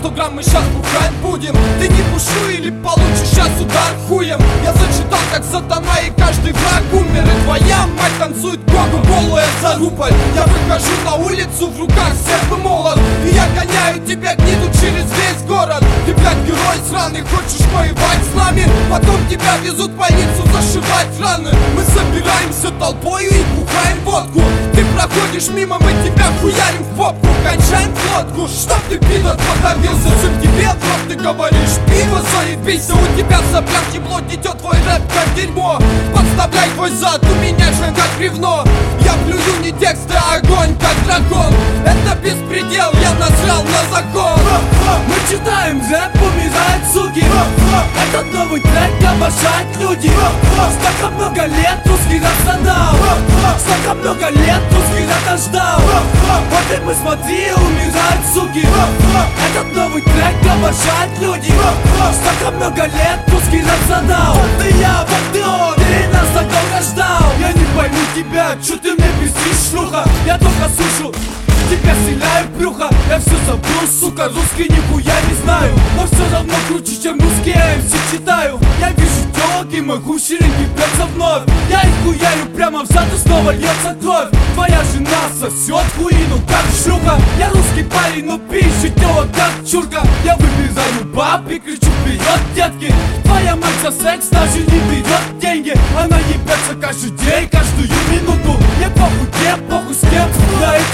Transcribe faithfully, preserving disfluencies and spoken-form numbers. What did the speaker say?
сто грамм мы щас бухать будем. Ты не бушуй или получишь щас удар хуем. Я зачитал как сатана и каждый враг умер. И твоя мать танцует гогу голая за рубль. Я выхожу на улицу, в руках серп и молот, и я гоняю тебя гниду через весь город. Ты, блядь, герой сраный, хочешь воевать с нами? Потом тебя везут в больницу зашивать раны. Мы собираемся толпою и бухаем водку. Ты проходишь мимо, мы тебя хуярим в попку. Кончаем флотку, чтоб ты, пидор, подавился. Зачем тебе в рот ты говоришь? Пиво заебися, у тебя в соплях ебло течет, твой рэп как дерьмо. Подставляй твой зад, у меня же как бревно. Я плюю не тексты, а огонь как дракон. Это беспредел, я насрал на закон. Мы читаем рэп, умирают суки. Этот новый трек обожают люди. Столько много лет русский рэп задал. Столько много лет русский рэп ждал. Вот и мы, смотри, умирают суки. Этот новый трек обожают люди. Столько много лет русский рэп задал. Ты я патрон, ты нас так долго ждал. Я не пойму тебя, чё ты мне пиздишь, шлюха? Я только слышу, тебя стреляю в брюхо. Я все забыл, сука, русский нихуя не знаю. Но все равно круче, чем русские эм си читаю. Я вижу телки, могу ширинки бьется вновь. Я их хуярю прямо в зад и снова льется кровь. Твоя жена сосет хуину, как шлюха. Я русский парень, но пишет тело, как чурка. Я выбираю баб и кричу вперед, детки. Твоя мать за секс даже не берет деньги. Она ебется каждый день, каждую минуту. Мне похуй, мне похуй с кем.